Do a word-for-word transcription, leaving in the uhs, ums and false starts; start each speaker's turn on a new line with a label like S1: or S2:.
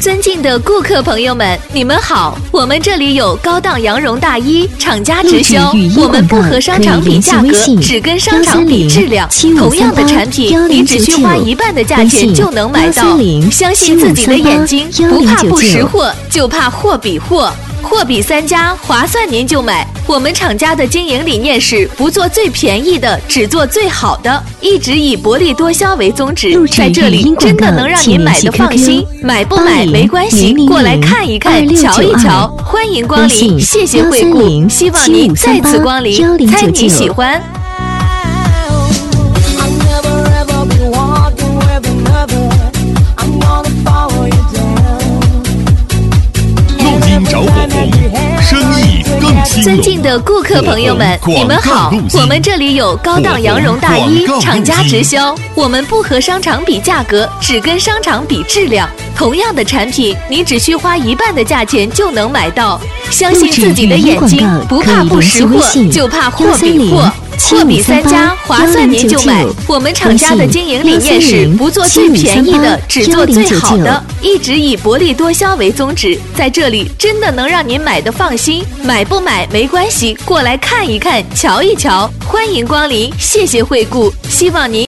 S1: 尊敬的顾客朋友们，你们好！我们这里有高档羊绒大衣，厂家直销，我们不和商场比价格，只跟商场比质量。同样的产品，你只需花一半的价钱就能买到。相信自己的眼睛，不怕不识货，就怕货比货。货比三家，划算您就买。我们厂家的经营理念是不做最便宜的，只做最好的，一直以薄利多销为宗旨。在这里真的能让您买的放心，买不买没关系，过来看一看，瞧一瞧。欢迎光临，谢谢惠顾，希望您再次光临，猜你喜欢。
S2: 着火红，生意更兴隆。
S1: 尊敬的顾客朋友们，你们好！我们这里有高档羊绒大衣，厂家直销，我们不和商场比价格，只跟商场比质量。同样的产品，你只需花一半的价钱就能买到。相信自己的眼睛，不怕不识货，就怕货比货。货比三家，划算您就买。我们厂家的经营理念是不做最便宜的，只做最好的，一直以薄利多销为宗旨。在这里真的能让您买的放心，买不买没关系，过来看一看，瞧一瞧。欢迎光临，谢谢惠顾，希望您